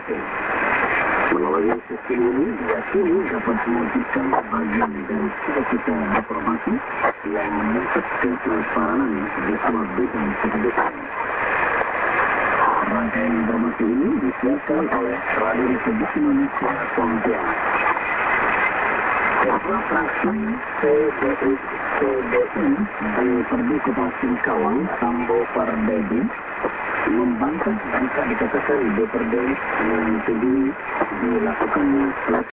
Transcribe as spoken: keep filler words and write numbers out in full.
penting. Melalui sistem ini diyakini dapat mewujudkan bagian dari cita-cita reformasi yang menuntut ketransparan di semua bidang kehidupan. Rangkaian informasi ini disiarkan oleh Radio Republik Indonesia Pontianak. Ketua fraksi P D I P D I di Perbukitan Singkawang, Sambo Pardede, membantah jika dikatakan D P R D menyetujui dilakukannya flash